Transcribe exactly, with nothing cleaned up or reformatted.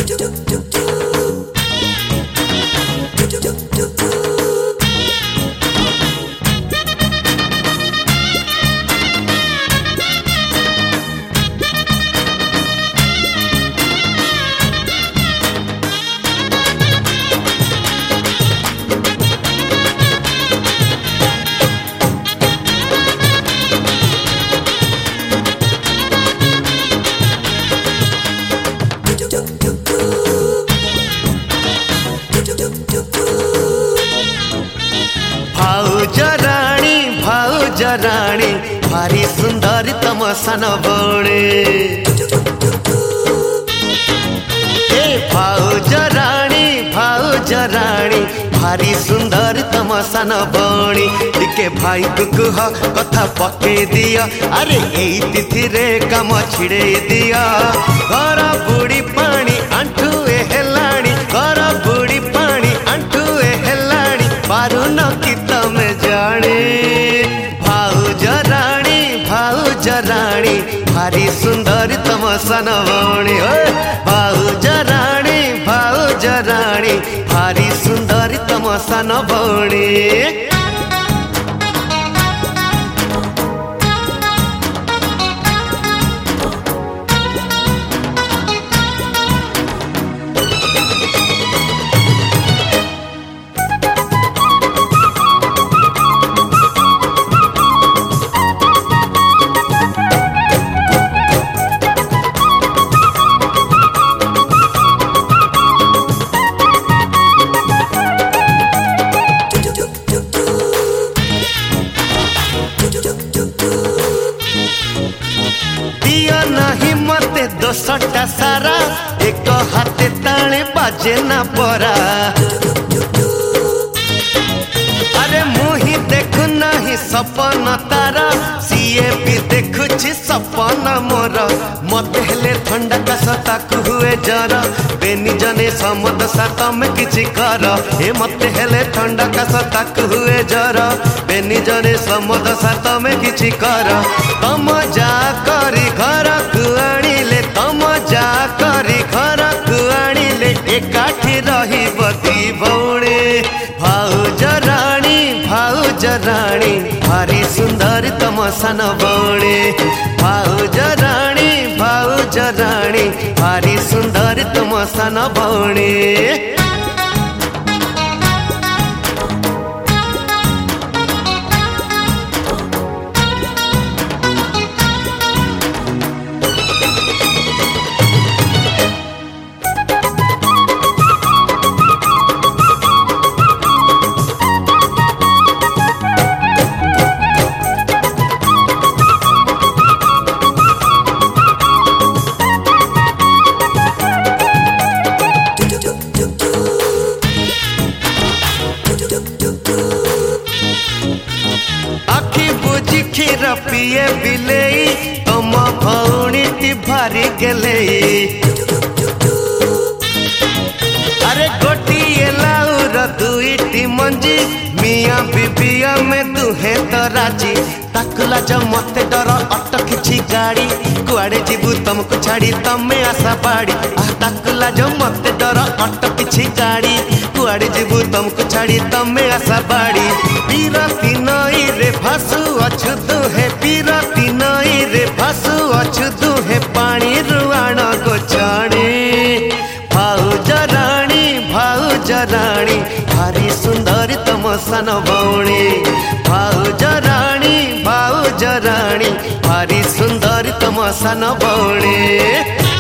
भाउजराणी भाउजराणी भारी सुंदर तम सान बणे ए भाउजराणी भाउजराणी भारी सुंदर तम सान बणी टिके भाई को कुह कथा पके दिया अरे एई तिथि रे काम छिड़े दिया घर बुड़ी पानी आंठू ए हेलाणी घर बुड़ी पानी आंठू ए हेलाणी पारुन की तमे जाने भाउजराणी भाउजराणी भारी सुंदर तम सान बणी भाउजराणी भाउजराणी भारी सुंदर तम सान बणी दिया नहीं मते दोसटा सारा एक हाथे ताले बाजे ना परा अरे मुही देखु नहीं सपन तारा सीए भी देखुछि सपन मोर मत हेले ठंडा कसता हुए जर बेनी जने समद सा तमे किछि कर ए मत हेले ठंडा कसता हुए जर बेनी जने समद सा तमे किछि कर तम जा करी घर को आनिले तम जा करी घर को आनिले एकाठी रही बती बौणे भाउजराणी भाउजराणी भारी सुंदर तम सान बणे भाउजराणी भाउजराणी भारी सुंदर तम सान बणे आखि बुझी खीर पिए बिलेई तम भौणी टी भारी गेले अरे गोटिए लाउर दुईटी मंजी मिया बीबिया में दुहे तो राजी ताकुला जो मते डर अटकिछि गाड़ी कुआड़े जीवु तुमको छाड़ी तमे आशा पाड़ी आ ताकुला जो मते डर अटकिछि गाड़ी कुआड़े जीवु तुमको छाड़ी तमे आशा पाड़ी पीरती नई रे भासु अछु दुहे पीरती नई रे भासु अछु दुहे पानी रुआण गोचाणी भाउजराणी भाउजराणी भारी सुंदर तम सान बणे भाउजराणी भाउजराणी भारी सुंदर तम सान बणे।